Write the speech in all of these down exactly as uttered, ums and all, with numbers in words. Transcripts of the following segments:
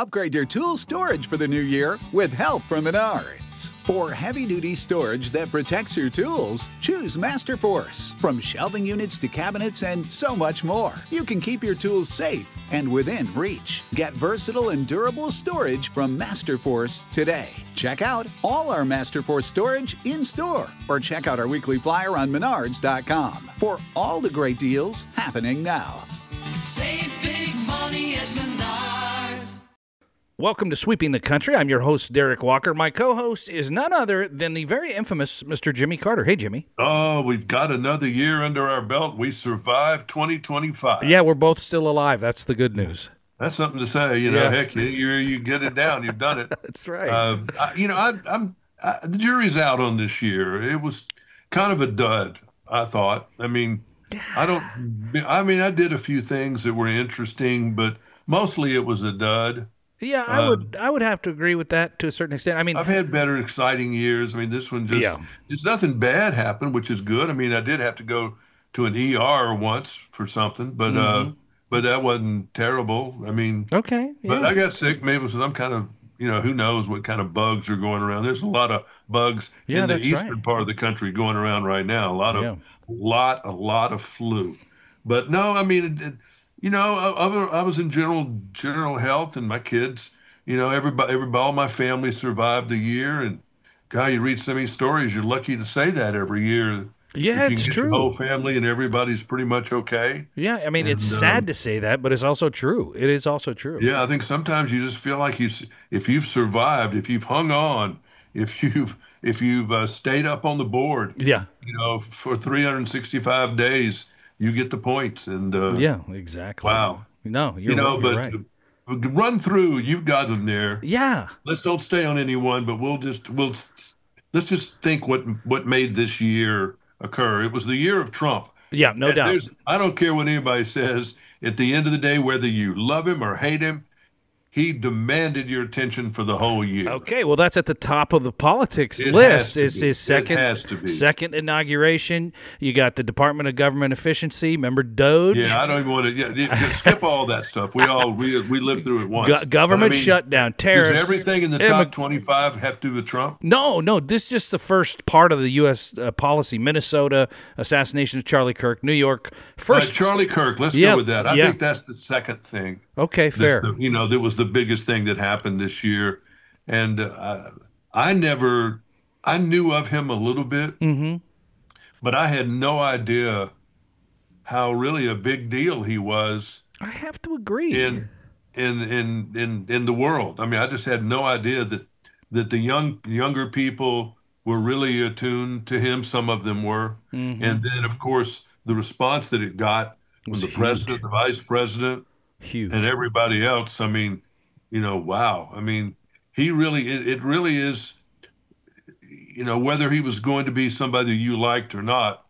Upgrade your tool storage for the new year with help from Menards. For heavy-duty storage that protects your tools, choose Masterforce. From shelving units to cabinets and so much more, you can keep your tools safe and within reach. Get versatile and durable storage from Masterforce today. Check out all our Masterforce storage in-store or check out our weekly flyer on menards dot com for all the great deals happening now. Save big money at Menards. Welcome to Sweeping the Country. I'm your host, Derek Walker. My co-host is none other than the very infamous Mister Jimmy Carter. Hey, Jimmy. Oh, we've got another year under our belt. We survived twenty twenty-five. Yeah, we're both still alive. That's the good news. That's something to say. You know, Yeah. heck, you, you you get it down. You've done it. That's right. Uh, I, you know, I, I'm I, the jury's out on this year. It was kind of a dud, I thought. I mean, I don't. I mean, I did a few things that were interesting, but mostly it was a dud. Yeah, I Uh, would I would have to agree with that to a certain extent. I mean, I've had better, exciting years. I mean, this one just, Yeah. there's nothing bad happened, which is good. I mean, I did have to go to an E R once for something, but uh, but that wasn't terrible. I mean, okay. Yeah. but I got sick maybe with some kind of, you know, who knows what kind of bugs are going around. There's a lot of bugs Yeah, in the that's eastern right. part of the country going around right now. A lot of, Yeah. lot, a lot of flu. But no, I mean, it, it, you know, I, I I was in general general health, and my kids, you know, everybody, everybody, all my family survived the year. And God, you read so many stories. You're lucky to say that every year. Yeah, If you it's can get true. Your whole family and everybody's pretty much okay. Yeah, I mean, it's And, sad um, to say that, but it's also true. It is also true. Yeah, I think sometimes you just feel like you, s- if you've survived, if you've hung on, if you've if you've uh, stayed up on the board, Yeah. you know, for three hundred sixty-five days, you get the points. And uh, Yeah, exactly. wow, No, you're, you know, right, but you're right. uh, run through. You've got them there. Yeah. Let's don't stay on any one, but we'll just we'll s- let's just think what what made this year occur. It was the year of Trump. Yeah, no And doubt. there's- I don't care what anybody says. At the end of the day, whether you love him or hate him, he demanded your attention for the whole year. Okay, well, that's at the top of the politics It has list. to Is be. his It second has to be. second inauguration? You got the Department of Government Efficiency. Remember Doge? Yeah, I don't even want to. Yeah, yeah, skip all that stuff. We all we we lived through it once. Go- government But I mean, shutdown, tariffs. Does everything in the immig- top twenty-five have to do with Trump? No, no. This is just the first part of the U S uh, policy. Minnesota, assassination of Charlie Kirk. New York, Uh, first. Charlie Kirk. Let's Yep, go with that. I yeah. think that's the second thing. okay, That's fair. the- you know, that was the biggest thing that happened this year, and uh, I never, I knew of him a little bit, mm-hmm. but I had no idea how really a big deal he was I have to agree. in in in in in the world. I mean, I just had no idea that that the young younger people were really attuned to him. Some of them were, Mhm. and then of course the response that it got from Was the huge. president, the vice president, Huge. and everybody else. I mean, you know, wow. I mean, he really, it, it really is, you know, whether he was going to be somebody you liked or not.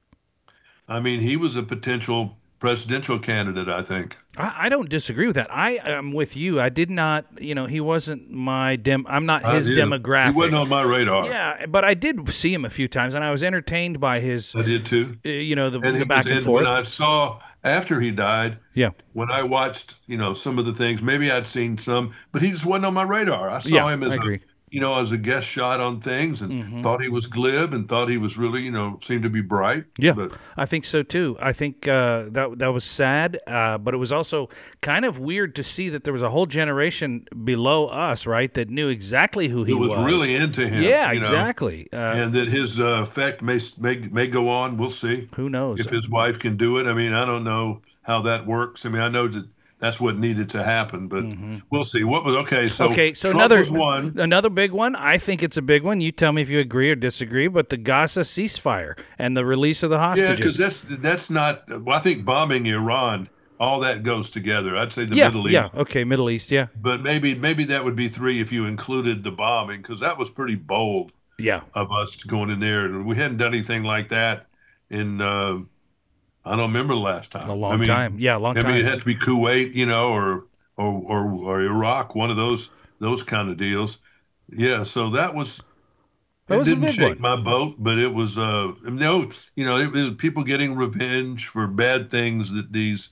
I mean, he was a potential presidential candidate, I think. I, I don't disagree with that. I am with you. I did not, you know, he wasn't my dem. I'm not I his did. demographic. He wasn't on my radar. Yeah, but I did see him a few times, and I was entertained by his, I did too. uh, you know, the, And the he back was, and and forth. when I saw after he died, Yeah, when I watched, you know, some of the things, maybe I'd seen some, but he just wasn't on my radar. I saw Yeah, him as I a, agree. you know, as a guest shot on things, and Mhm. thought he was glib and thought he was really, you know, seemed to be bright. Yeah, But I think so too. I think uh, that that was sad, uh, but it was also kind of weird to see that there was a whole generation below us, right, that knew exactly who he it was, really into him. Yeah, you know, exactly. Uh, and that his uh, effect may, may may go on. We'll see who knows? if his wife can do it. I mean, I don't know how that works. I mean, I know that that's what needed to happen, but we'll see. What was okay? So Mm-hmm. Okay, so Trump another was one. another big one. I think it's a big one. You tell me if you agree or disagree. But the Gaza ceasefire and the release of the Yeah, hostages. because that's that's not. Well, I think bombing Iran, all that goes together. I'd say the yeah, Middle East. yeah. Okay, Middle East. Yeah, But maybe maybe that would be three if you included the bombing, because that was pretty bold yeah. of us going in there, and we hadn't done anything like that in. Uh, I don't remember the last time. A long I mean, time. Yeah, a long I time. mean, it had to be Kuwait, you know, or or or, or Iraq, one of those those kind of deals. Yeah, so that was. That it was a didn't big shake one. my boat, but it was. Uh, no, you know, it was people getting revenge for bad things that these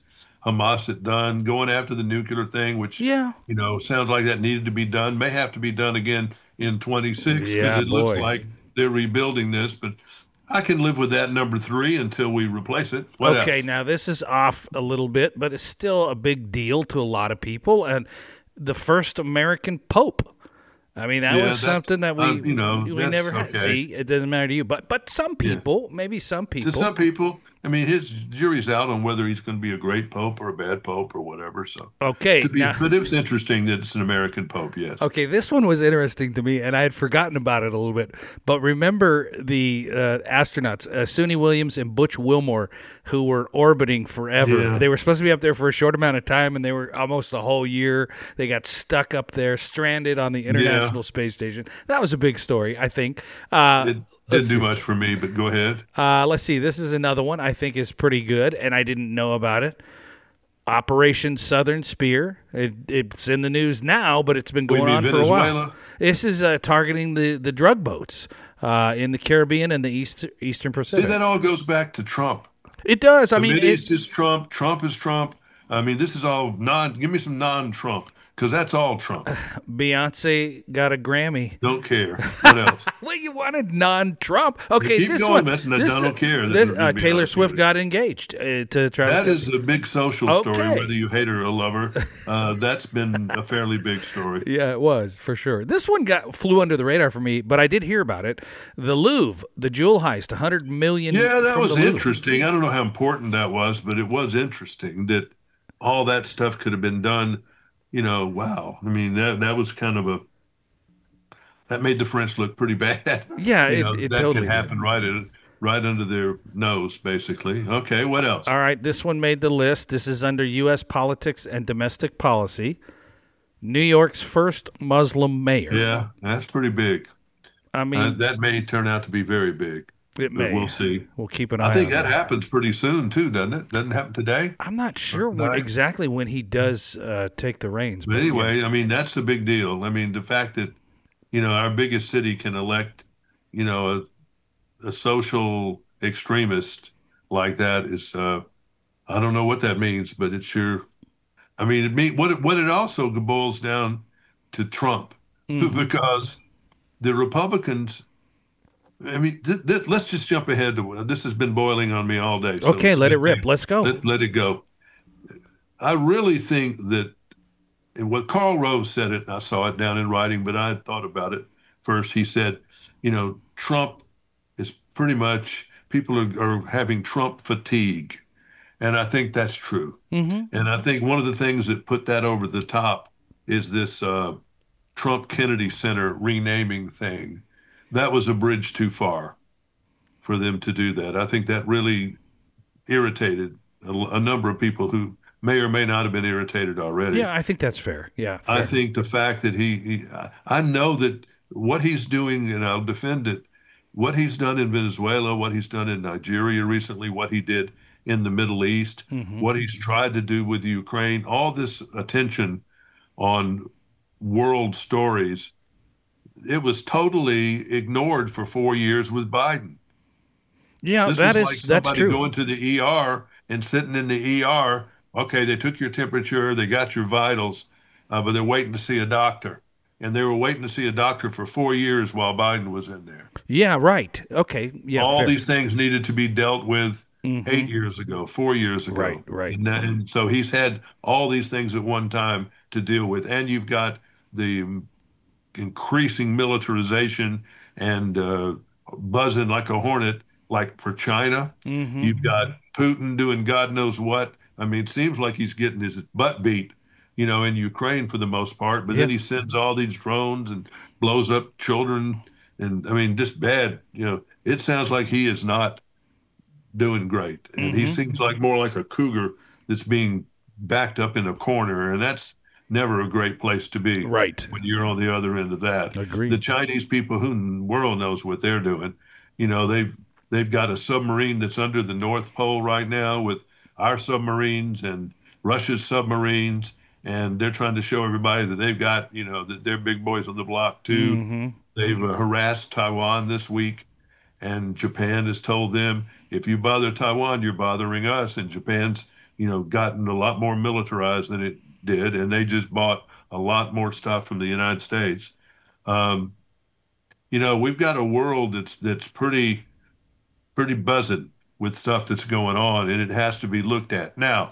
Hamas had done, going after the nuclear thing, which, Yeah. you know, sounds like that needed to be done, may have to be done again in twenty-six because Yeah, it looks boy. like they're rebuilding this. But I can live with that number three until we replace it. What Okay, else? now this is off a little bit, but it's still a big deal to a lot of people. And the first American Pope. I mean, that Yeah, was that's- something that we uh, you know, we that's never had. okay. See, it doesn't matter to you, but but some people, maybe some people. To some people, I mean, his jury's out on whether he's going to be a great pope or a bad pope or whatever. So, Okay, to be, now- but it was interesting that it's an American pope. Yes. Okay, this one was interesting to me, and I had forgotten about it a little bit. But remember the uh, astronauts, uh, Suni Williams and Butch Wilmore, who were orbiting forever. Yeah. They were supposed to be up there for a short amount of time, and they were almost a whole year. They got stuck up there, stranded on the International Space Station. That was a big story, I think. Uh, It didn't do much for me, but go ahead. uh, let's see. This is another one I think is pretty good, and I didn't know about it. Operation Southern Spear. It, it's in the news now, but it's been What do you going on mean, for a while. Venezuela? This is uh, targeting the, the drug boats uh, in the Caribbean and the East, Eastern See, Pacific. that all goes back to Trump. It does. I The mean, Mid it, East is Trump. Trump is Trump. I mean, this is all non. Give me some non-Trump because that's all Trump. Beyonce got a Grammy. Don't care. What else? Well, you wanted non-Trump. Okay, keep this going, one. that's- I this, don't care that This, it uh, would be Taylor on Swift T V. got engaged uh, to Travis. That Kelce. is a big social story, Okay. whether you hate her or love her. Uh, that's been a fairly big story. Yeah, it was for sure. This one got flew under the radar for me, but I did hear about it. The Louvre, the jewel heist, one hundred million. Yeah, that from was the Louvre. interesting. I don't know how important that was, but it was interesting that all that stuff could have been done. You know, wow. I mean, that that was kind of a that made the French look pretty bad. Yeah, You it- know, it that totally could did. happen right at, right under their nose, basically. Okay, what else? All right, this one made the list. This is under U S politics and domestic policy. New York's first Muslim mayor. Yeah, that's pretty big. I mean, Uh, that may turn out to be very big. it But may. we'll see. We'll keep an eye I think on that happens pretty soon too, doesn't it? Doesn't it happen today? I'm not sure when, Right. exactly when he does uh, take the reins. But yeah. anyway, I mean, that's a big deal. I mean, the fact that, you know, our biggest city can elect, you know, a, a social extremist like that is, uh, I don't know what that means, but it sure, I mean, it mean what it, what it also boils down to Trump because the Republicans, I mean, th- th- let's just jump ahead to this has been boiling on me all day. so Okay, let's let it let- rip. Let's go. Let, let it go. I really think that, and what Karl Rove said it, and I saw it down in writing, but I had thought about it first. He said, you know, Trump is pretty much, people are, are having Trump fatigue. And I think that's true. Mm-hmm. And I think one of the things that put that over the top is this uh, Trump Kennedy Center renaming thing. That was a bridge too far for them to do that. I think that really irritated a, a number of people who may or may not have been irritated already. Yeah, I think that's fair. Yeah, I fair. think the fact that he, he, I know that what he's doing, and I'll defend it, what he's done in Venezuela, what he's done in Nigeria recently, what he did in the Middle East, Mm-hmm. what he's tried to do with Ukraine, all this attention on world stories, it was totally ignored for four years with Biden. Yeah, This that was is like that's somebody true. going to the E R and sitting in the E R. Okay, they took your temperature, they got your vitals, uh, but they're waiting to see a doctor. And they were waiting to see a doctor for four years while Biden was in there. Yeah, right. Okay. Yeah. All fair. these things needed to be dealt with eight years ago, four years ago. Right, right. And, that, and so he's had all these things at one time to deal with. And you've got the increasing militarization and uh, buzzing like a hornet, like for China. Mhm. You've got Putin doing God knows what. I mean, it seems like he's getting his butt beat, you know, in Ukraine for the most part. But then Yeah. he sends all these drones and blows up children. And I mean, just bad, you know, it sounds like he is not doing great. And he Mhm. seems like more like a cougar that's being backed up in a corner. And that's never a great place to be Right. when you're on the other end of that. Agreed. The Chinese people, who in the world knows what they're doing? You know, they've they've got a submarine that's under the North Pole right now with our submarines and Russia's submarines, and they're trying to show everybody that they've got, you know, that they're big boys on the block too. Mhm. They've uh, harassed Taiwan this week, and Japan has told them, if you bother Taiwan, you're bothering us. And Japan's you know, gotten a lot more militarized than it did, and they just bought a lot more stuff from the United States. Um, you know, we've got a world that's that's pretty pretty buzzing with stuff that's going on, and it has to be looked at. Now,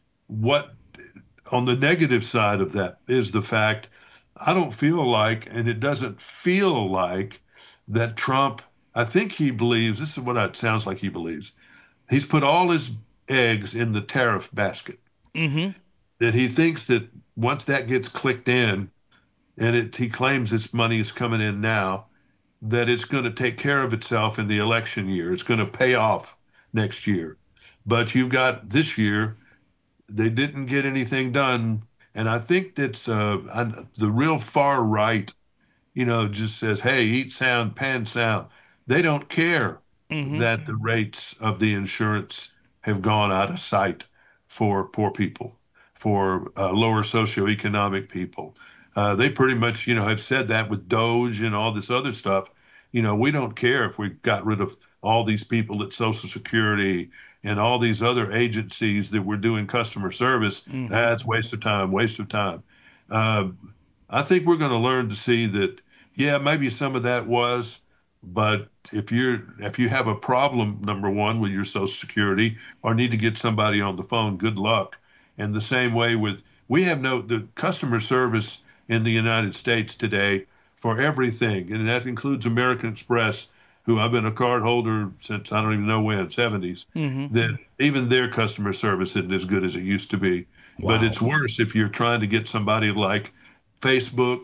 what on the negative side of that is the fact I don't feel like, and it doesn't feel like that Trump, I think he believes, this is what it sounds like he believes. He's put all his eggs in the tariff basket. Mm-hmm. That he thinks that once that gets clicked in, and it, he claims this money is coming in now, that it's going to take care of itself in the election year. It's going to pay off next year. But you've got this year, they didn't get anything done. And I think that's uh, the real far right, you know, just says, hey, eat sound, pan sound. They don't care mm-hmm. that the rates of the insurance have gone out of sight for poor people, for uh, lower socioeconomic people. Uh, they pretty much, you know, have said that with Doge and all this other stuff. You know, we don't care if we got rid of all these people at Social Security and all these other agencies that were doing customer service. Mm-hmm. That's waste of time, waste of time. Uh, I think we're going to learn to see that, yeah, maybe some of that was, but if you're if you have a problem, number one, with your Social Security or need to get somebody on the phone, good luck. And the same way with, we have no, the customer service in the United States today for everything, and that includes American Express, who I've been a card holder since I don't even know when, seventies, mm-hmm. that even their customer service isn't as good as it used to be. Wow. But it's worse if you're trying to get somebody like Facebook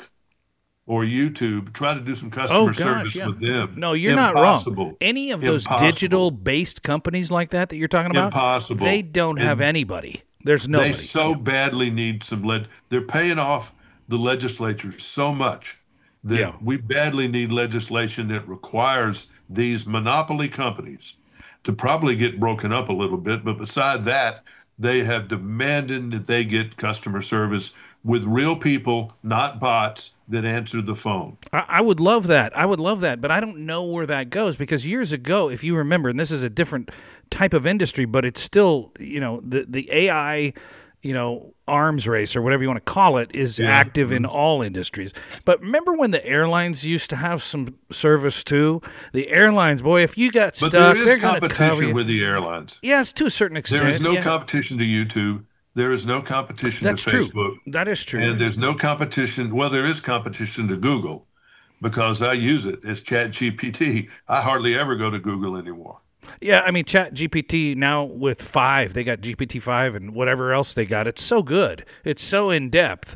or YouTube, try to do some customer oh, gosh, service yeah. with them. No, you're Impossible. not wrong. Any of those Impossible. digital-based companies like that that you're talking about, Impossible. They don't have and anybody. There's nobody. They so badly need some lead. They're paying off the legislature so much that yeah. we badly need legislation that requires these monopoly companies to probably get broken up a little bit. But beside that, they have demanded that they get customer service with real people, not bots that answer the phone. I, I would love that. I would love that. But I don't know where that goes, because years ago, if you remember, and this is a different type of industry, but it's still, you know, the, the A I, you know, arms race or whatever you want to call it is yeah. active in all industries. But remember when the airlines used to have some service too? The airlines, boy, if you got but stuck, there they're is going to cover you. competition with the airlines. Yes, to a certain extent. There is no yeah. competition to YouTube. There is no competition That's to true. Facebook. That is true. And there's no competition. Well, there is competition to Google because I use it as Chat G P T. I hardly ever go to Google anymore. Yeah, I mean, Chat G P T now with five, they got G P T five and whatever else they got. It's so good. It's so in depth.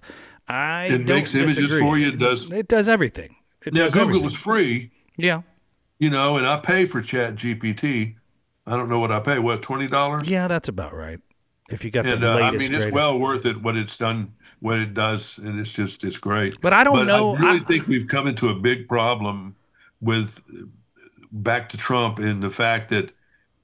I it don't makes images disagree. for you. It does. It does everything. It now does Google everything. was free. Yeah. You know, and I pay for Chat G P T. I don't know what I pay. What, twenty dollars? Yeah, that's about right. If you got and, the uh, latest, I mean, it's greatest. well worth it. What it's done, what it does, and it's just it's great. But I don't but know. I really I, think we've come into a big problem with back to Trump in the fact that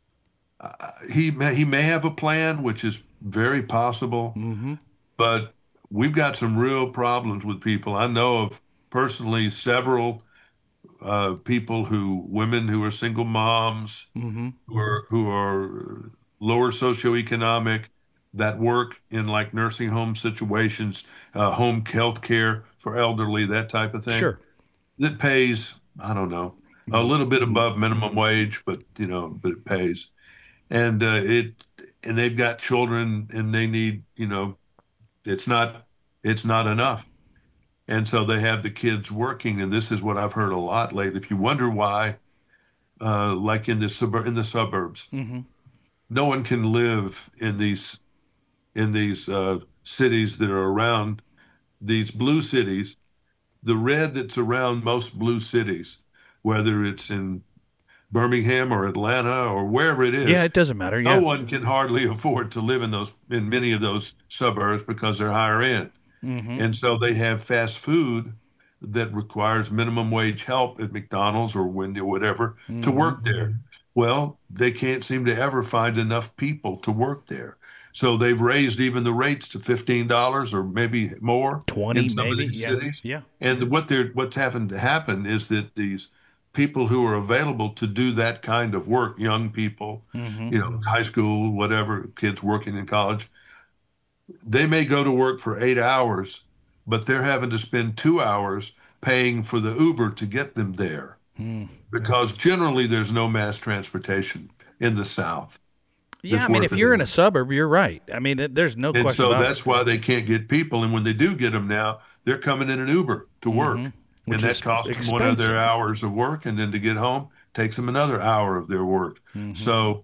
uh, he may, he may have a plan, which is very possible, mm-hmm. but we've got some real problems with people. I know of personally several uh, people who, women who are single moms, mm-hmm. who are who are lower socioeconomic, that work in like nursing home situations, uh, home health care for elderly, that type of thing. Sure. That pays, I don't know, a little bit above minimum wage, but you know, but it pays. And uh, it, and they've got children, and they need, you know, it's not, it's not enough. And so they have the kids working, and this is what I've heard a lot lately. If you wonder why, uh, like in the suburb, in the suburbs, mm-hmm. no one can live in these in these uh, cities that are around these blue cities. The red that's around most blue cities, whether it's in Birmingham or Atlanta or wherever it is. Yeah, it doesn't matter. Yeah. No one can hardly afford to live in those in many of those suburbs because they're higher end. Mm-hmm. And so they have fast food that requires minimum wage help at McDonald's or Wendy or whatever mm-hmm. to work there. Well, they can't seem to ever find enough people to work there. So they've raised even the rates to fifteen dollars or maybe more twenty in some maybe. of these yeah. cities. Yeah. And what they're what's having to happen is that these people who are available to do that kind of work, young people, Mm-hmm. you know, high school, whatever, kids working in college, they may go to work for eight hours, but they're having to spend two hours paying for the Uber to get them there Mm. because generally there's no mass transportation in the South. Yeah, that's I mean, worth if you're it. in a suburb, you're right. I mean, it- there's no And question so about that's it. why they can't get people. And when they do get them now, they're coming in an Uber to work. Mhm. Which And is that costs them one of expensive. their hours of work. And then to get home takes them another hour of their work. Mm-hmm. So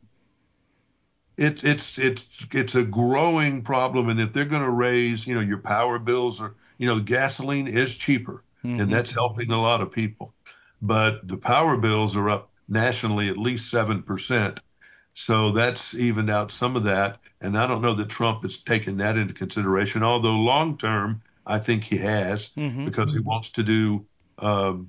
it's it's it's it's a growing problem. And if they're going to raise, you know, your power bills, or, you know, gasoline is cheaper. Mm-hmm. And that's helping a lot of people. But the power bills are up nationally at least seven percent. So that's evened out some of that. And I don't know that Trump has taken that into consideration, although long term, I think he has, Mhm. because he wants to do um,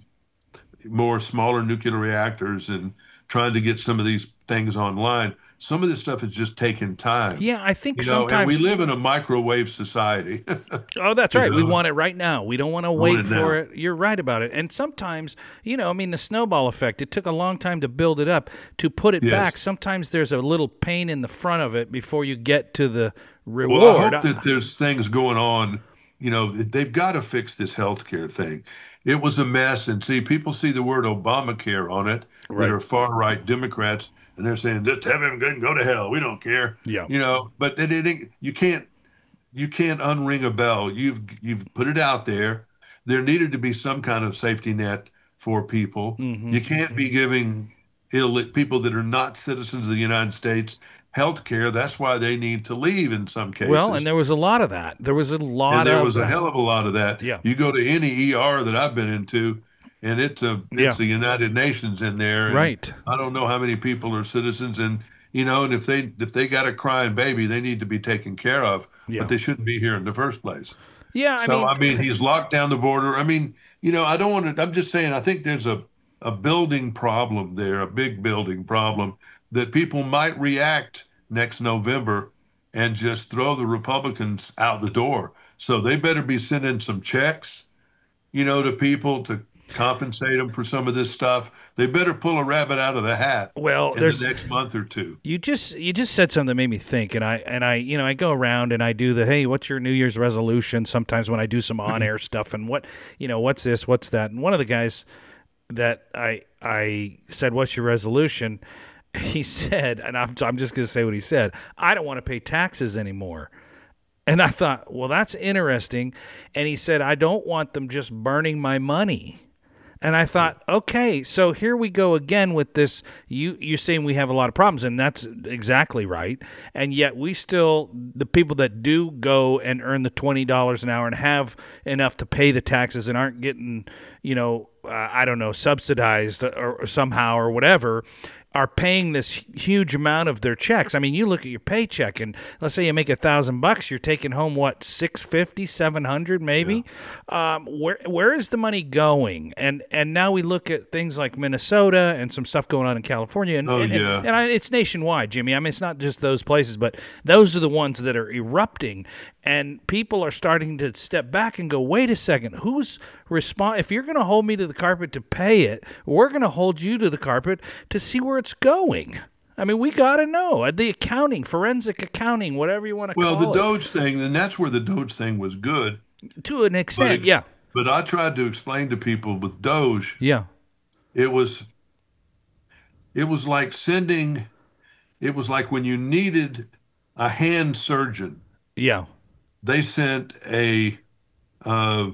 more smaller nuclear reactors and trying to get some of these things online. Some of this stuff is just taking time. Yeah, I think You know, and sometimes. we live in a microwave society. Oh, that's you right. We know. want it right now. We don't want to Want wait it for now. it. You're right about it. And sometimes, you know, I mean, the snowball effect, it took a long time to build it up. To put it Yes. back, sometimes there's a little pain in the front of it before you get to the reward. Well, I hope that there's things going on. You know, they've got to fix this healthcare thing. It was a mess. And see, people see the word Obamacare on it Right. that are far right Democrats, and they're saying, just have him go and go to hell. We don't care. Yeah. You know, but it, it, you can't you can't unring a bell. You've you've put it out there. There needed to be some kind of safety net for people. Mhm. You can't be giving ill people that are not citizens of the United States health care. That's why they need to leave in some cases. Well, and there was a lot of that. There was a lot And there of was a that. hell of a lot of that. Yeah. You go to any E R that I've been into, and it's a it's Yeah. the United Nations in there. and Right. I don't know how many people are citizens, and you know, and if they if they got a crying baby, they need to be taken care of. Yeah. But they shouldn't be here in the first place. Yeah, I so mean, I mean, he's locked down the border. I mean, you know, I don't want to. I'm just saying. I think there's a a building problem there, a big building problem that people might react next November and just throw the Republicans out the door. So they better be sending some checks, you know, to people to compensate them for some of this stuff. They better pull a rabbit out of the hat well, in there's the next month or two. You just you just said something that made me think, and I and I you know I go around and I do the hey, what's your New Year's resolution? Sometimes when I do some on air stuff, and what you know, what's this, what's that? And one of the guys that I I said, what's your resolution? He said, and I'm I'm just going to say what he said. I don't want to pay taxes anymore. And I thought, well, that's interesting. And he said, I don't want them just burning my money. And I thought, okay, so here we go again with this. You you saying we have a lot of problems, and that's exactly right. And yet we still, the people that do go and earn the twenty dollars an hour and have enough to pay the taxes and aren't getting, you know, uh, I don't know, subsidized or, or somehow or whatever, are paying this huge amount of their checks. I mean, you look at your paycheck, and let's say you make a thousand bucks, you're taking home what, six fifty, seven hundred, maybe. Yeah. Um, where where is the money going? And and now we look at things like Minnesota and some stuff going on in California, and Oh, and, yeah. and, and I, it's nationwide, Jimmy. I mean, it's not just those places, but those are the ones that are erupting, and people are starting to step back and go, wait a second, who's respond? If you're going to hold me to the carpet to pay it, we're going to hold you to the carpet to see where it's going. I mean, we got to know the accounting, forensic accounting, whatever you want to Well, the call it. Doge thing, and that's where the Doge thing was good. To an extent, But it- yeah, But I tried to explain to people with Doge, yeah, it was it was like sending it was like when you needed a hand surgeon, yeah. they sent a uh,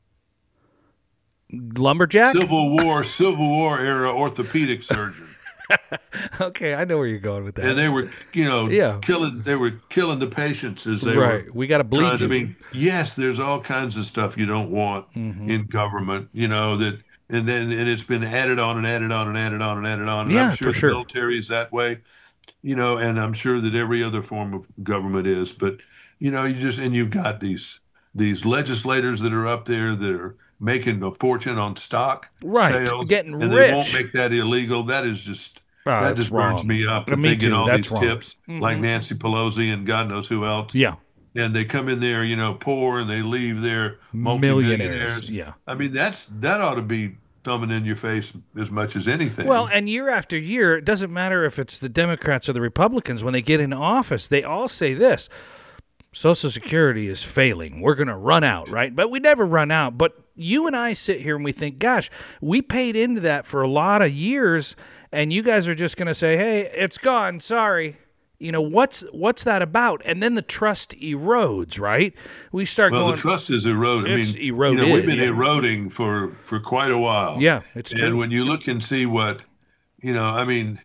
Lumberjack. Civil War Civil War era orthopedic surgeon, Okay, I know where you're going with that. and they were you know Yeah. killing they were killing the patients as they right, were we got to bleed trying to you. be. Yes, there's all kinds of stuff you don't want Mm-hmm. in government, you know that. And then and it's been added on and added on and added on and added on. And Yeah, I'm sure for the sure. military is that way, you know, and I'm sure that every other form of government is. But you know, you just and you've got these these legislators that are up there that are making a fortune on stock Right, sales, getting and they won't rich. make that illegal. That is just Oh, that it's just burns wrong. me up Uh, that me they get too. all That's these wrong. tips like Mhm. Nancy Pelosi and God knows who else. Yeah, And they come in there, you know, poor, and they leave there millionaires. multimillionaires. Yeah, I mean, that's that ought to be thumbing in your face as much as anything. Well, and year after year, it doesn't matter if it's the Democrats or the Republicans, when they get in office, they all say this: Social Security is failing. We're going to run out, right? But we never run out. But you and I sit here and we think, gosh, we paid into that for a lot of years, and you guys are just going to say, hey, it's gone. Sorry. You know, what's what's that about? And then the trust erodes, right? We start well, going. the trust is eroded. I It's mean, eroded, You know, we've been yeah. eroding for, for quite a while. Yeah, it's And true. when you look and see what, you know, I mean,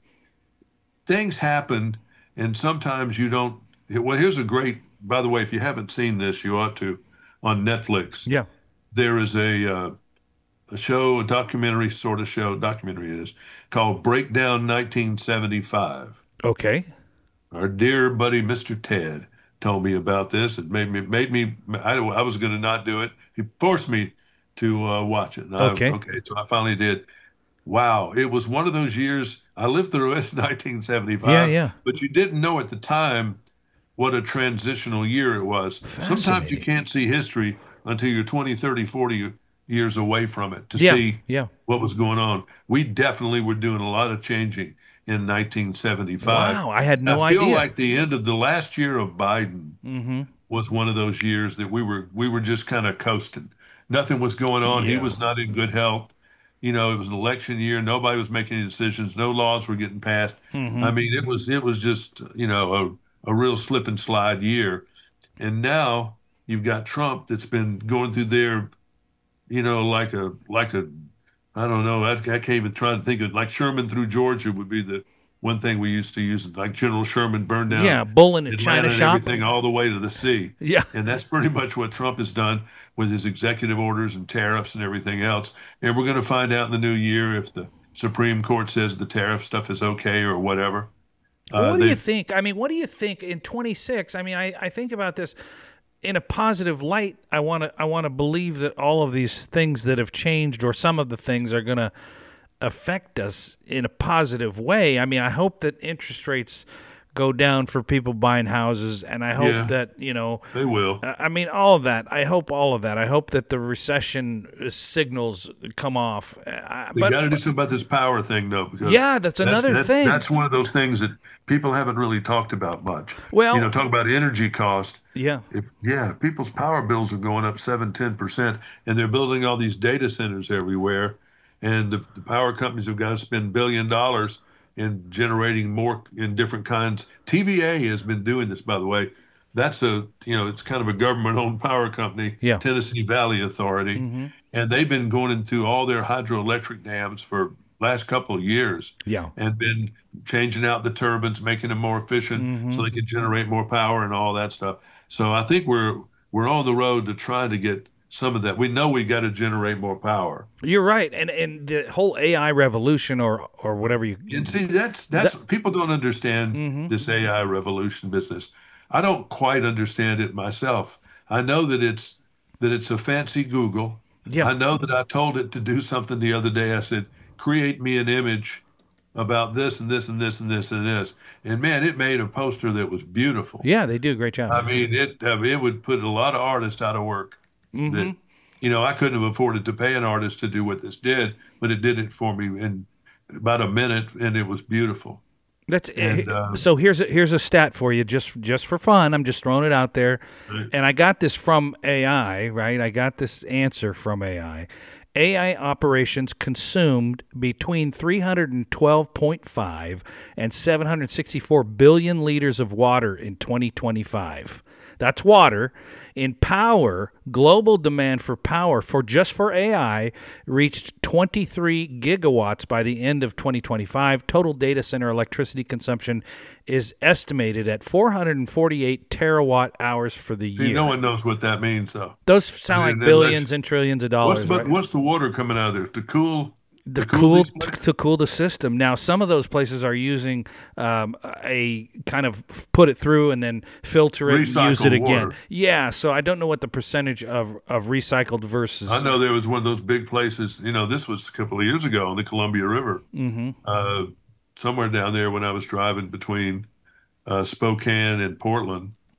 things happen, and sometimes you don't. Well, here's a great, by the way, if you haven't seen this, you ought to, on Netflix. Yeah. There is a uh, a show, a documentary sort of show, documentary it is, called Breakdown nineteen seventy-five. Okay. Our dear buddy, Mister Ted, told me about this. It made me, made me, I, I was going to not do it. He forced me to uh, watch it. And I- Okay. okay. So I finally did. Wow. It was one of those years, I lived through it in nineteen seventy-five. Yeah, yeah. But you didn't know at the time what a transitional year it was. Sometimes you Fascinating. can't see history until you're twenty, thirty, forty years away from it to Yeah. see Yeah. what was going on. We definitely were doing a lot of changing in nineteen seventy-five. Wow, I had no I feel idea. like the end of the last year of Biden Mm-hmm. was one of those years that we were we were just kind of coasting. Nothing was going on. He Yeah. was not in good health. You know, it was an election year. Nobody was making any decisions. No laws were getting passed. Mm-hmm. I mean, it was it was just, you know, a, a real slip and slide year. And now you've got Trump that's been going through there, you know, like a like a I don't know. I, I can't even try to think of like Sherman through Georgia would be the one thing we used to use. Like General Sherman burned down Yeah, bull in a Atlanta china and shop. everything all the way to the sea. Yeah. And that's pretty much what Trump has done with his executive orders and tariffs and everything else. And we're going to find out in the new year if the Supreme Court says the tariff stuff is okay or whatever. Uh, what do they- you think? I mean, what do you think in twenty-six? I mean, I, I think about this in a positive light. I want to I want to believe that all of these things that have changed, or some of the things, are going to affect us in a positive way. I mean, I hope that interest rates go down for people buying houses, and I hope Yeah. that, you know, They will. I mean, all of that. I hope all of that. I hope that the recession signals come off. Uh, They but got to do something about this power thing, though. Because Yeah, that's another that's, thing. That's one of those things that people haven't really talked about much. Well- you know, talk about energy cost. yeah, If, yeah, people's power bills are going up seven, ten percent, and they're building all these data centers everywhere. And the, the power companies have got to spend billion dollars in generating more in different kinds. T V A has been doing this, by the way. That's a, you know, it's kind of a government-owned power company, Yeah. Tennessee Valley Authority. Mm-hmm. And they've been going into all their hydroelectric dams for last couple of years yeah. and been changing out the turbines, making them more efficient Mm-hmm. so they can generate more power and all that stuff. So I think we're we're on the road to trying to get some of that. We know we got to generate more power. You're right, and and the whole A I revolution, or or whatever you. And see, that's that's people don't understand Mm-hmm. this A I revolution business. I don't quite understand it myself. I know that it's that it's a fancy Google. Yeah. I know that I told it to do something the other day. I said, create me an image about this and this and this and this and this. And man, it made a poster that was beautiful. Yeah, they do a great job. I mean, it uh, it would put a lot of artists out of work. That, you know, I couldn't have afforded to pay an artist to do what this did, but it did it for me in about a minute, and it was beautiful. That's and, uh, so. Here's a, here's a stat for you, just just for fun. I'm just throwing it out there, Right. and I got this from A I. Right, I got this answer from A I. A I operations consumed between three hundred twelve point five and seven hundred sixty-four billion liters of water in twenty twenty-five. That's water. In power, global demand for power for just for A I reached twenty-three gigawatts by the end of twenty twenty-five. Total data center electricity consumption is estimated at four hundred forty-eight terawatt hours for the See, year. no one knows what that means, though. Those sound And like then billions and trillions of dollars. What's the, right? what's the water coming out of there to cool? to to cool these to, places? to cool the system. Now, some of those places are using um, a kind of put it through and then filter it and use Recycled it again. water. Yeah, so I don't know what the percentage of, of recycled versus. I know there was one of those big places. You know, this was a couple of years ago on the Columbia River, Mm-hmm. uh, somewhere down there when I was driving between uh, Spokane and Portland.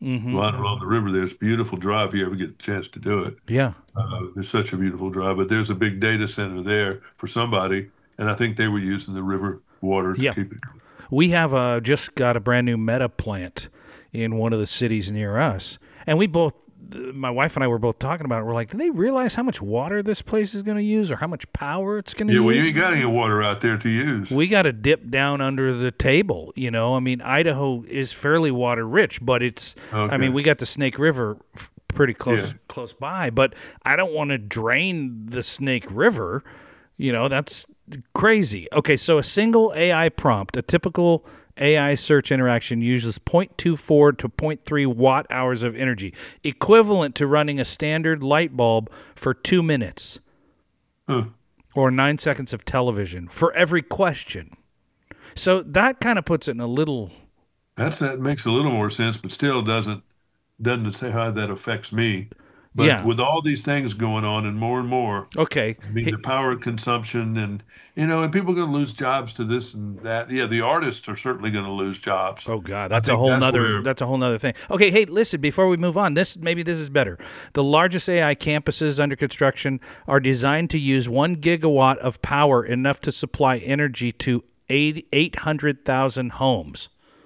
Mm-hmm. right along the river there. It's a beautiful drive if you ever get a chance to do it. Yeah. Uh, it's such a beautiful drive. But there's a big data center there for somebody, and I think they were using the river water to Yeah. keep it. We have uh, just got a brand new Meta plant in one of the cities near us. And we both, my wife and I were both talking about it. We're like, do they realize how much water this place is going to use or how much power it's going to Yeah, use? well, you ain't got any water out there to use. We got to dip down under the table, you know. I mean, Idaho is fairly water rich, but it's. Okay. I mean, we got the Snake River f- pretty close Yeah. close by, but I don't want to drain the Snake River. You know, that's crazy. Okay, so a single A I prompt, a typical A I search interaction uses zero point two four to zero point three watt hours of energy, equivalent to running a standard light bulb for two minutes. Huh. Or nine seconds of television for every question. So that kind of puts it in a little. That's that makes a little more sense, but still doesn't doesn't say how that affects me. But Yeah. with all these things going on and more and more, Okay. I mean, the power consumption and, you know, and people are going to lose jobs to this and that. Yeah, the artists are certainly going to lose jobs. Oh God, that's a think whole that's nother. where- That's a whole nother thing. Okay, hey, listen. Before we move on, this maybe this is better. The largest A I campuses under construction are designed to use one gigawatt of power, enough to supply energy to eight eight hundred thousand homes.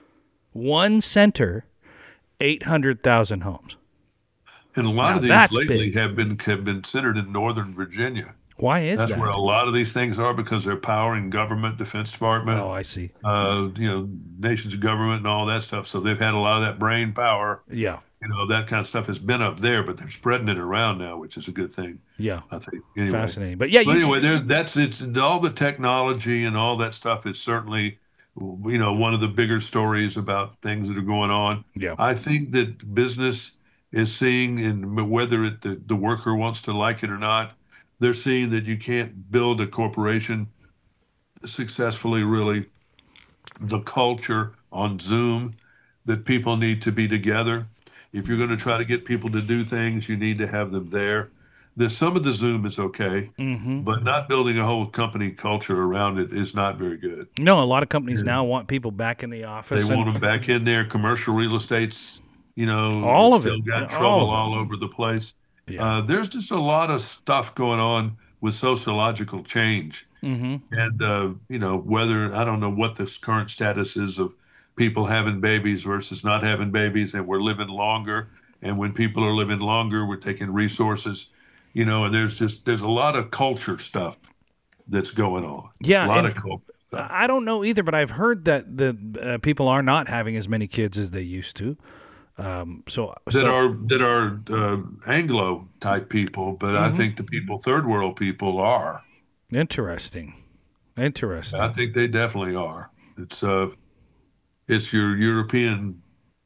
One center, eight hundred thousand homes. And a lot Now of these that's lately big. have been have been centered in Northern Virginia. Why is That's that? where a lot of these things are because they're powering government, Defense Department, Oh, I see. uh, you know, nations of government and all that stuff. So they've had a lot of that brain power. Yeah, You know, that kind of stuff has been up there, but they're spreading it around now, which is a good thing, yeah. I think. Anyway. Fascinating. But yeah, But you, anyway, there that's it's all the technology and all that stuff is certainly, you know, one of the bigger stories about things that are going on. Yeah. I think that business is seeing, and whether it, the, the worker wants to like it or not, they're seeing that you can't build a corporation successfully, really, the culture on Zoom, that people need to be together. If you're going to try to get people to do things, you need to have them there. The, some of the Zoom is okay, Mm-hmm. but not building a whole company culture around it is not very good. no, a lot of companies now want people back in the office. They and- want them back in there. Commercial real estate's, you know, All of still it. got All trouble of it. all over the place. Yeah. Uh, there's just a lot of stuff going on with sociological change. Mm-hmm. And, uh, you know, whether, I don't know what this current status is of people having babies versus not having babies, and we're living longer. And when people are living longer, we're taking resources, you know, and there's just, there's a lot of culture stuff that's going on. Yeah, A lot and of culture. I don't know either, but I've heard that the uh, people are not having as many kids as they used to. Um, so, that so are that are uh, Anglo type people, but I think the people, third world people, are. interesting, interesting. I think they definitely are. It's uh, it's your European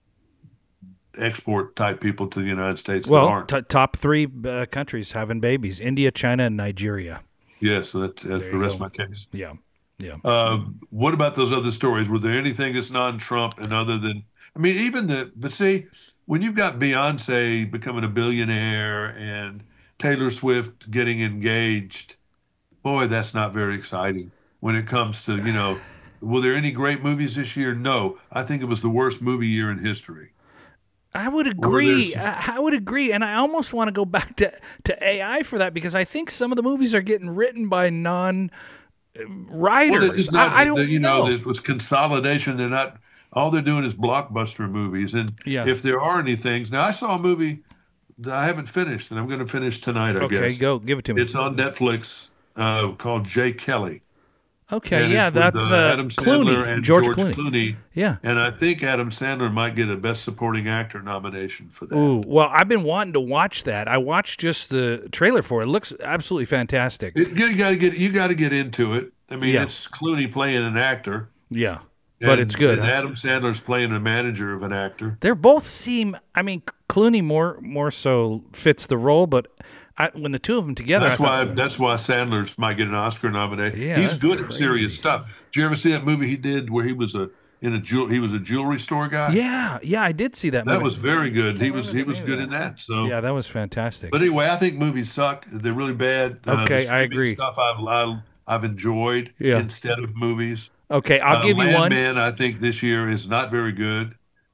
export type people to the United States that well, aren't. t- top three uh, countries having babies: India, China, and Nigeria. Yes, so that's, that's There the you rest go. of my case. Yeah, yeah. Uh, what about those other stories? Were there anything that's non-Trump and other than? I mean, even the. But see, when you've got Beyonce becoming a billionaire and Taylor Swift getting engaged, boy, that's not very exciting. When it comes to, you know, were there any great movies this year? No, I think it was the worst movie year in history. I would Or agree. there's- I, I would agree, and I almost want to go back to, to A I for that because I think some of the movies are getting written by non uh, writers. Well, it's not, I, I don't you know. know, it was consolidation. They're not. All they're doing is blockbuster movies, and Yeah. if there are any things, now I saw a movie that I haven't finished, and I'm going to finish tonight. I okay, guess go give it to me. it's on Netflix, uh, called Jay Kelly. okay, And yeah, it's with, that's uh, uh, Adam Sandler Clooney, and George, George Clooney. Clooney. Yeah. And I think Adam Sandler might get a Best Supporting Actor nomination for that. Ooh, well, I've been wanting to watch that. I watched just the trailer for it. It looks absolutely fantastic. It- you got to get you got to get into it. I mean, Yeah. it's Clooney playing an actor, Yeah, but and- it's good. And huh? Adam Sandler's playing a manager of an actor. They both seem. I mean, Clooney more more so fits the role, but I, when the two of them together, That's I why thought, that's why Sandler's might get an Oscar nomination. Yeah, He's that's good at crazy. serious stuff. Did you ever see that movie he did where he was a in a jewel he was a jewelry store guy? Yeah, yeah, I did see that. That movie. was very good. He was remember he the was name good of in that. So Yeah, that was fantastic. But anyway, I think movies suck. They're really bad. Uh, the Okay, I streaming agree. Stuff I've I, I've enjoyed Yeah. instead of movies. okay, I'll Uh, give you one. Landman, I think this year is not very good.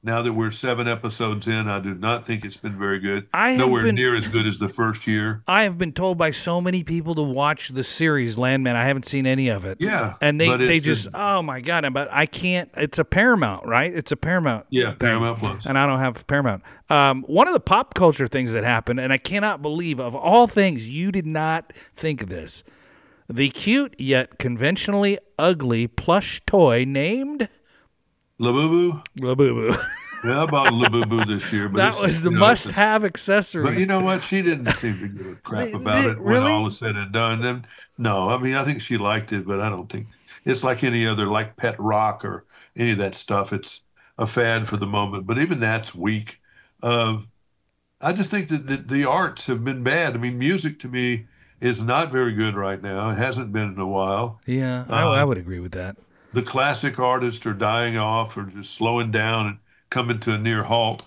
Now that we're seven episodes in, I do not think it's been very good. I have Nowhere been- near as good as the first year. I have been told by so many people to watch the series Landman. I haven't seen any of it. Yeah, And they, but they it's just, just- oh my God, but I can't. It's a Paramount, right? It's a Paramount. Yeah, thing. Paramount Plus. And I don't have Paramount. Um, one of the pop culture things that happened, and I cannot believe, of all things, you did not think of this. The cute yet conventionally ugly plush toy named Labubu. Labubu. Yeah, I bought a Labubu this year. But That it's- was the you know, it's- must-have accessory. But you know what? She didn't seem to give a crap Did- about did- it when really? all is said and done. And no, I mean, I think she liked it, but I don't think it's like any other, like Pet Rock or any of that stuff. It's a fad for the moment, but even that's weak. Uh, I just think that the, the arts have been bad. I mean, music to me is not very good right now. It hasn't been in a while. Yeah, I, Uh, I would agree with that. The classic artists are dying off or just slowing down and coming to a near halt.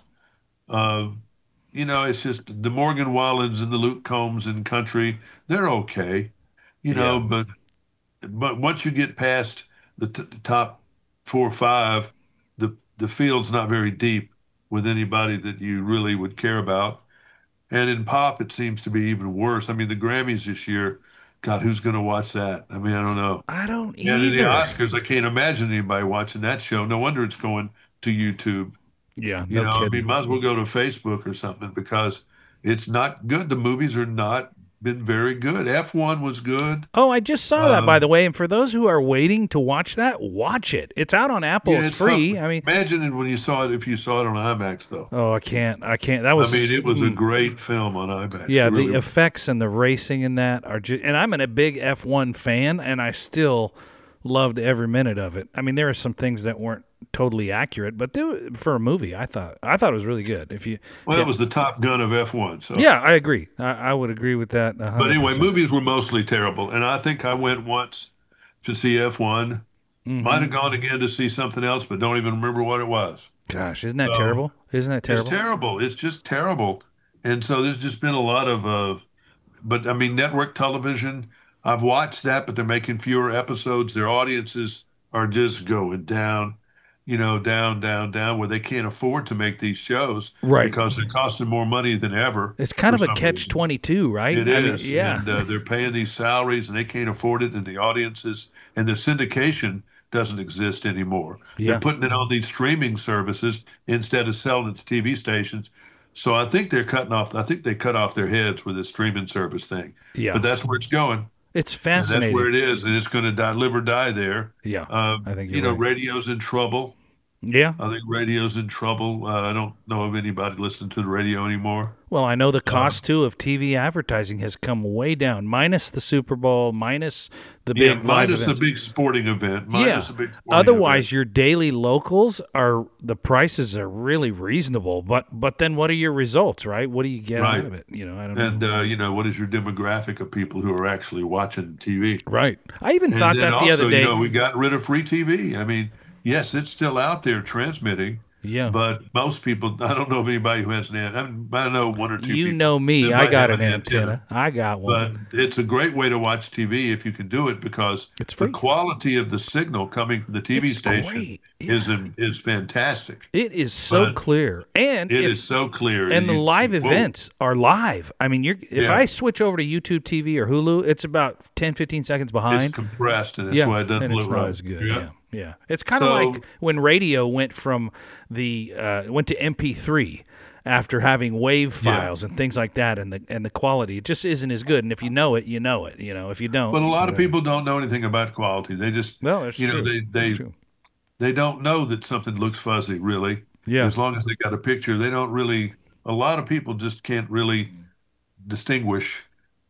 Uh, you know, it's just the Morgan Wallens and the Luke Combs in country, they're okay, you know, Yeah. but but once you get past the, t- the top four or five, the the field's not very deep with anybody that you really would care about. And in pop, it seems to be even worse. I mean, the Grammys this year, God, who's going to watch that? I mean, I don't know. I don't And in the either. Oscars, I can't imagine anybody watching that show. No wonder it's going to YouTube. Yeah, You no know, I kidding. mean, might as well go to Facebook or something because it's not good. The movies are not been very good. F one was good. Oh, I just saw that, Um, by the way. And for those who are waiting to watch that, watch it. It's out on Apple. Yeah, it's, free. tough. I mean, Imagine it when you saw it, if you saw it on IMAX, though. oh, I can't. I can't. That I was. mean, it was a mm. great film on IMAX. Yeah, It really the was. effects and the racing in that are just. And I'm a big F one fan, and I still loved every minute of it. I mean, there are some things that weren't totally accurate, but they were- for a movie, I thought I thought it was really good. If you, Well, yeah, it was the Top Gun of F one. So. yeah, I agree. I, I would agree with that. one But hundred anyway, percent. movies were mostly terrible. And I think I went once to see F one. Mm-hmm. Might have gone again to see something else, but don't even remember what it was. Gosh, isn't that So, terrible? Isn't that terrible? It's terrible. It's just terrible. And so there's just been a lot of, uh, but I mean, network television, I've watched that, but they're making fewer episodes. Their audiences are just going down, you know, down, down, down, where they can't afford to make these shows. Right. Because they're costing more money than ever. It's kind of for a some catch reason. twenty-two, right? It I mean, is, yeah. and uh, they're paying these salaries, and they can't afford it, and the audiences and the syndication doesn't exist anymore. Yeah. They're putting it on these streaming services instead of selling it to T V stations. So I think they're cutting off. I think they cut off their heads with this streaming service thing. Yeah. But that's where it's going. It's And fascinating. that's where it is, and it's going to die, live or die there. Yeah, Uh, I think you you're know, right. radio's in trouble. Yeah. I think radio's in trouble. Uh, I don't know of anybody listening to the radio anymore. Well, I know the cost too of T V advertising has come way down, minus the Super Bowl, minus the Yeah, big live minus a events. big sporting event. yeah. Minus a big sporting Otherwise, event. your daily locals are the prices are really reasonable. But but then what are your results, right? What do you get Right. out of it? You know, I don't And, know. uh, you know, what is your demographic of people who are actually watching T V? Right. I even And thought then that also, the other day. you know, we got rid of free T V. I mean, yes, it's still out there transmitting, yeah. but most people, I don't know of anybody who has an antenna. I, mean, I know one or two You people know me. that I might got have an antenna. I got one. But it's a great way to watch T V if you can do it because It's free. the quality of the signal coming from the T V It's station great. is is fantastic. It is so but clear, and It it's is so clear. and the You- live boom. events are live. I mean, you're if Yeah. I switch over to YouTube T V or Hulu, it's about ten, fifteen seconds behind. It's compressed, and that's yeah, why it doesn't and it's look not right. as good. Yeah, Yeah. yeah. It's kind of So- like when radio went from the uh, went to M P three after having wave Yeah. files and things like that, and the and the quality it just isn't as good. And if you know it, you know it. You know, if you don't, But a lot of whatever. people don't know anything about quality. They just, Well, it's you know, true. they It's they true. they don't know that something looks fuzzy. Really, Yeah. As long as they got a picture, they don't really. A lot of people just can't really distinguish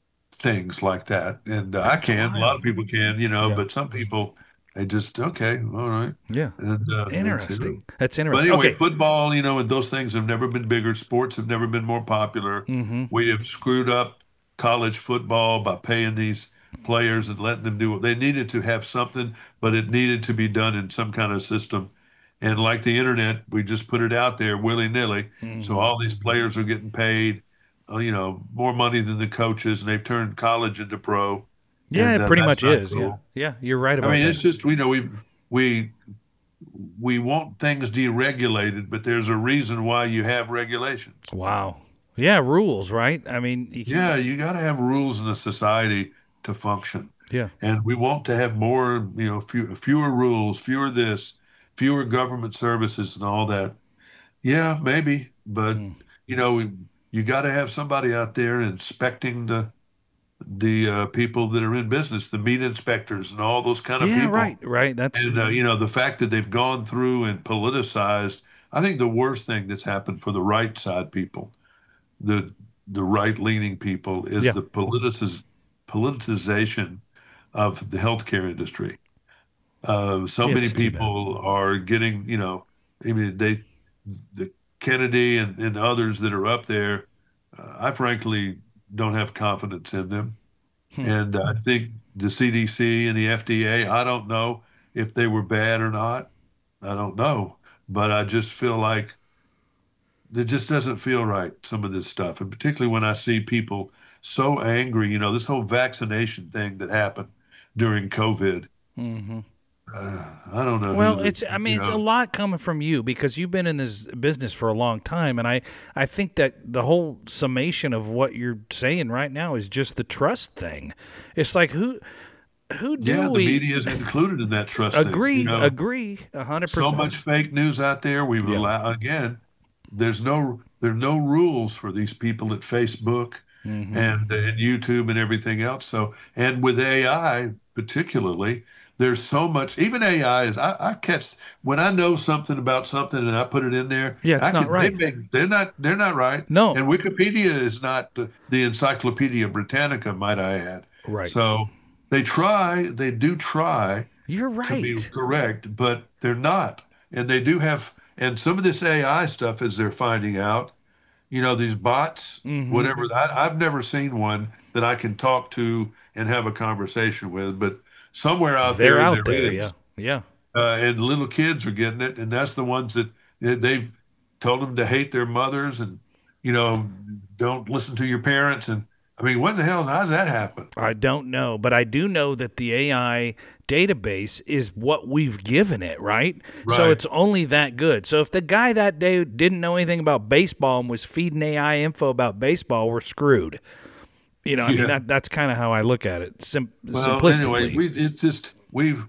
things like that, and uh, I can. A lot of people can, you know, Yeah. but some people they just okay, all right. Yeah, And, uh, that's it. interesting. That's But interesting. anyway, okay, football, you know, and those things have never been bigger. Sports have never been more popular. Mm-hmm. We have screwed up college football by paying these players and letting them do what they needed to have something, but it needed to be done in some kind of system. And like the internet, we just put it out there willy nilly. Mm-hmm. So all these players are getting paid, uh, you know, more money than the coaches, and they've turned college into pro. yeah, and, it uh, pretty that's much not is. cool. Yeah, yeah, you're right about I mean, that. it's just, you know, we we we want things deregulated, but there's a reason why you have regulations. Wow. Yeah, rules, right? I mean, you, Yeah, you got to have rules in a society to function. yeah. And we want to have more, you know, few, fewer rules, fewer this, fewer government services and all that. Yeah, maybe, but Mm. you know, we, you got to have somebody out there inspecting the the uh, people that are in business, the meat inspectors and all those kind of Yeah, people. right, right. That's And uh, you know, the fact that they've gone through and politicized, I think the worst thing that's happened for the right side people, the the right leaning people, is yeah. the politicis politicization of the healthcare industry. Uh, so Yeah, many it's too bad. people are getting, you know, I mean, they, the Kennedy and, and others that are up there, uh, I frankly don't have confidence in them. Hmm. And I think the C D C and the F D A, I don't know if they were bad or not. I don't know. But I just feel like it just doesn't feel right, some of this stuff. And particularly when I see people so angry, you know, this whole vaccination thing that happened during COVID. hmm Uh, I don't know. Well, who, it's I mean you it's a know, lot coming from you because you've been in this business for a long time, and I I think that the whole summation of what you're saying right now is just the trust thing. It's like who who do yeah, the we media is included in that trust thing. agree You know, agree a hundred so percent. much fake news out there. We Yeah. allow again. There's no there are no rules for these people at Facebook hmm and, and YouTube and everything else. So and with A I particularly, there's so much. Even A I is. I, I catch when I know something about something and I put it in there. Yeah, it's I not can, right. They make, they're not. They're not right. No. And Wikipedia is not the, the Encyclopedia Britannica, might I add. Right. So they try. They do try You're to be right. correct, but they're not. And they do have. And some of this A I stuff, as they're finding out, you know, these bots, hmm whatever. I, I've never seen one that I can talk to and have a conversation with, but somewhere out They're there, out there there. is. Yeah. Yeah. Uh, and little kids are getting it, and that's the ones that they've told them to hate their mothers and, you know, don't listen to your parents. And I mean, when the hell how's that happen? I don't know, but I do know that the A I database is what we've given it, right? So Right. it's only that good. So if the guy that day didn't know anything about baseball and was feeding A I info about baseball, we're screwed. You know, I Yeah. mean that that's kind of how I look at it. Sim- Well, simplistically. anyway, we it's just we've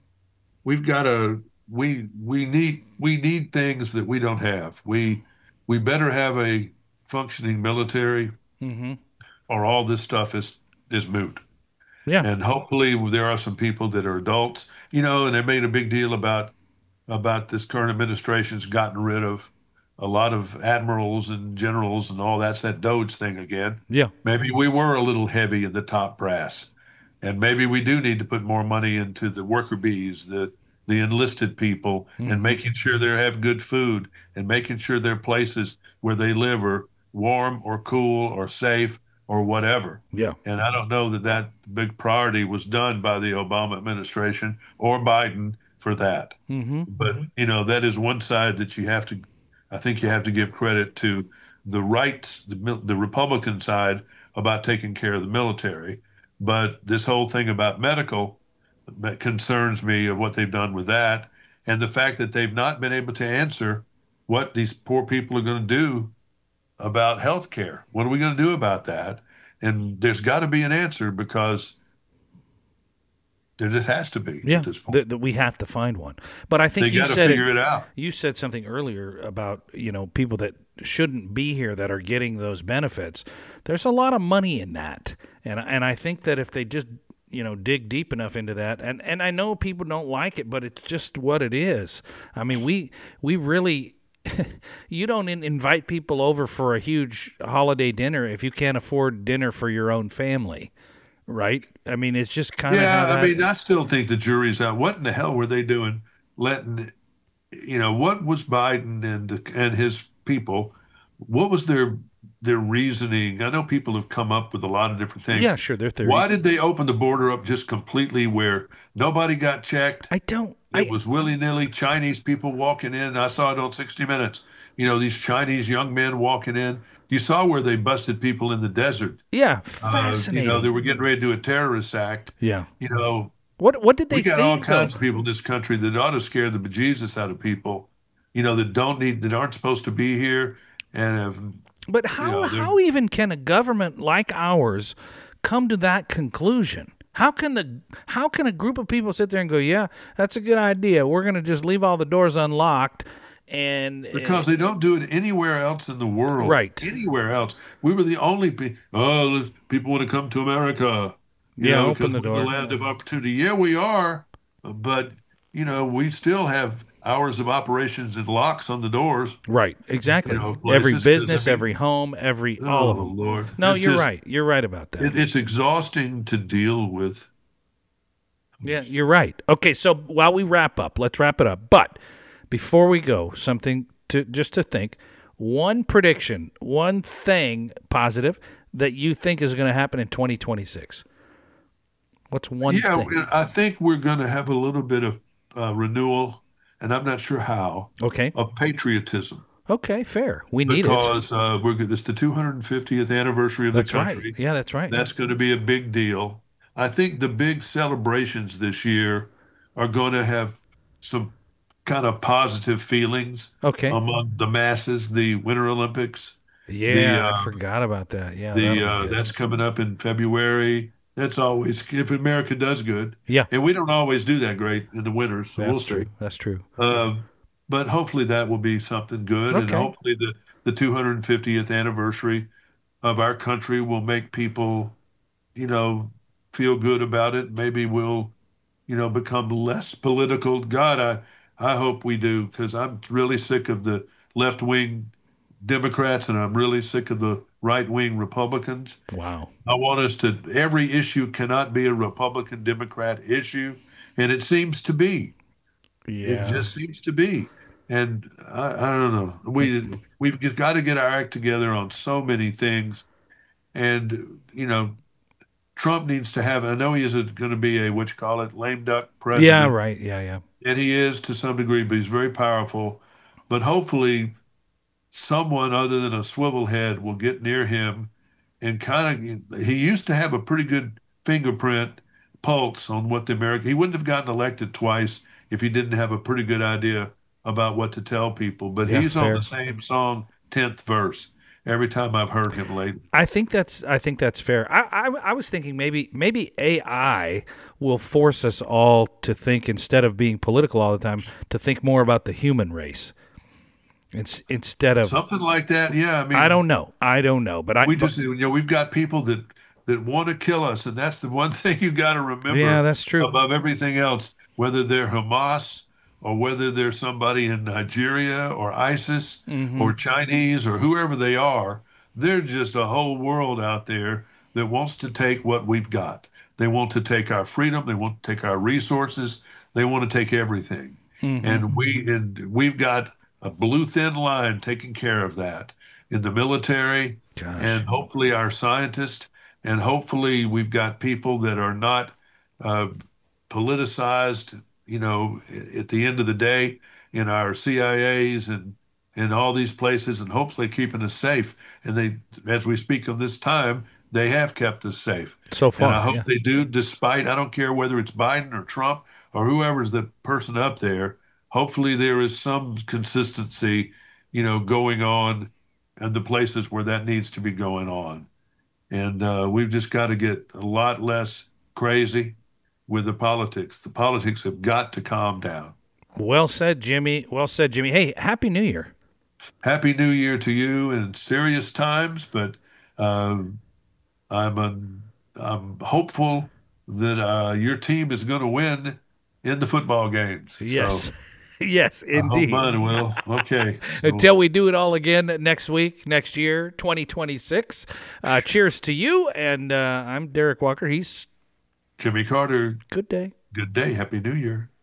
we've got to we we need we need things that we don't have. We we better have a functioning military, hmm or all this stuff is is moot. Yeah. And hopefully there are some people that are adults, you know, and they made a big deal about about this current administration's gotten rid of a lot of admirals and generals and all that's that Doge thing again. Yeah. Maybe we were a little heavy in the top brass. And maybe we do need to put more money into the worker bees, the the enlisted people, Mhm. and making sure they have good food and making sure their places where they live are warm or cool or safe or whatever. Yeah. And I don't know that that big priority was done by the Obama administration or Biden for that. hmm But, you know, that is one side that you have to, I think you have to give credit to the rights, the, mil- the Republican side about taking care of the military. But this whole thing about medical that concerns me of what they've done with that and the fact that they've not been able to answer what these poor people are going to do about health care. What are we going to do about that? And there's got to be an answer because there just has to be Yeah. at this point. That that we have to find one. But I think They you got to said figure it out. You said something earlier about, you know, people that shouldn't be here that are getting those benefits. There's a lot of money in that. And and I think that if they just, you know, dig deep enough into that, and, and I know people don't like it, but it's just what it is. I mean, we we really you don't in, invite people over for a huge holiday dinner if you can't afford dinner for your own family, right? I mean, it's just kind of Yeah, how I that, mean, I still think the jury's out. What in the hell were they doing? Letting, you know, what was Biden and the, and his people? What was their their reasoning? I know people have come up with a lot of different things. yeah, sure, they're theories. Why did they open the border up just completely where nobody got checked? I don't. It I, was willy-nilly Chinese people walking in. I saw it on sixty minutes. You know, these Chinese young men walking in. You saw where they busted people in the desert. yeah, Uh, fascinating. you know, they were getting ready to do a terrorist act. yeah. You know, What what did they We got think? all kinds though? of people in this country that ought to scare the bejesus out of people, you know, that don't need, that aren't supposed to be here, and have, But you how know, they're- how even can a government like ours come to that conclusion? How can the how can a group of people sit there and go, yeah, that's a good idea. We're going to just leave all the doors unlocked and because they don't do it anywhere else in the world. Right. Anywhere else. We were the only pe- oh, people want to come to America. You Yeah, know, open the because we're door. the land of opportunity. Yeah, we are, but you know, we still have hours of operations and locks on the doors. right, exactly. You know, Every places, 'cause, business, I mean- every home, every all of Oh them. Lord. No, It's you're just- right. You're right about that. It, it's exhausting to deal with. Yeah, you're right. Okay, so while we wrap up, let's wrap it up. But before we go, something to just to think, one prediction, one thing positive that you think is going to happen in twenty twenty-six. What's one yeah, thing? I think we're going to have a little bit of uh, renewal, and I'm not sure how, Okay. of patriotism. Okay, fair. We need it. Because uh, we're this the two hundred fiftieth anniversary of That's the right. country. Yeah, that's right. That's going to be a big deal. I think the big celebrations this year are going to have some kind of positive feelings Okay. among the masses. The Winter Olympics, yeah, the, I uh, forgot about that. Yeah, the that'll uh, be good. that's coming up in February. That's always if America does good. Yeah. And we don't always do that great in the winters. So That's we'll true. see. That's true. Um, but hopefully that will be something good, and Okay. hopefully the the two hundred fiftieth anniversary of our country will make people, you know, feel good about it. Maybe we'll, you know, become less political. God, I I hope we do, because I'm really sick of the left wing Democrats, and I'm really sick of the right wing Republicans. Wow. I want us to, every issue cannot be a Republican Democrat issue, and it seems to be. Yeah. It just seems to be. And I, I don't know. We we've got to get our act together on so many things. And you know, Trump needs to have. I know he isn't going to be a what you call it lame duck president. yeah, right. Yeah, yeah. And he is to some degree, but he's very powerful. But hopefully, someone other than a swivel head will get near him and kind of. He used to have a pretty good fingerprint pulse on what the American. He wouldn't have gotten elected twice if he didn't have a pretty good idea about what to tell people. But Yeah, he's fair. on the same song, tenth verse, every time I've heard him lately. I think that's I think that's fair. I, I I was thinking maybe maybe A I will force us all to think, instead of being political all the time, to think more about the human race. It's instead of Something like that. Yeah. I mean, I don't know. I don't know, but I we but- just, you know, we've got people that, that want to kill us. And that's the one thing you got to remember. Yeah, that's true. Above everything else, whether they're Hamas or whether they're somebody in Nigeria or ISIS Mm-hmm. or Chinese or whoever they are, they're just a whole world out there that wants to take what we've got. They want to take our freedom. They want to take our resources. They want to take everything. Mm-hmm. And we and we've got a blue thin line taking care of that in the military, Gosh. and hopefully our scientists, and hopefully we've got people that are not uh, politicized, you know, at the end of the day in our C I As and in all these places, and hopefully keeping us safe. And they, as we speak of this time, they have kept us safe. so far. And I hope yeah. they do, despite, I don't care whether it's Biden or Trump or whoever's the person up there. Hopefully there is some consistency, you know, going on in the places where that needs to be going on. And uh, we've just got to get a lot less crazy with the politics. The politics have got to calm down. Well said, Jimmy. Well said, Jimmy. Hey, Happy New Year. Happy New Year to you in serious times, but um, I'm an, I'm hopeful that uh, your team is going to win in the football games. Yes. So, yes, I hope indeed. mine will. Okay. So, Until we do it all again next week, next year, twenty twenty-six. Uh, cheers to you. And uh, I'm Derek Walker. He's Jimmy Carter, good day. good day. Happy New Year.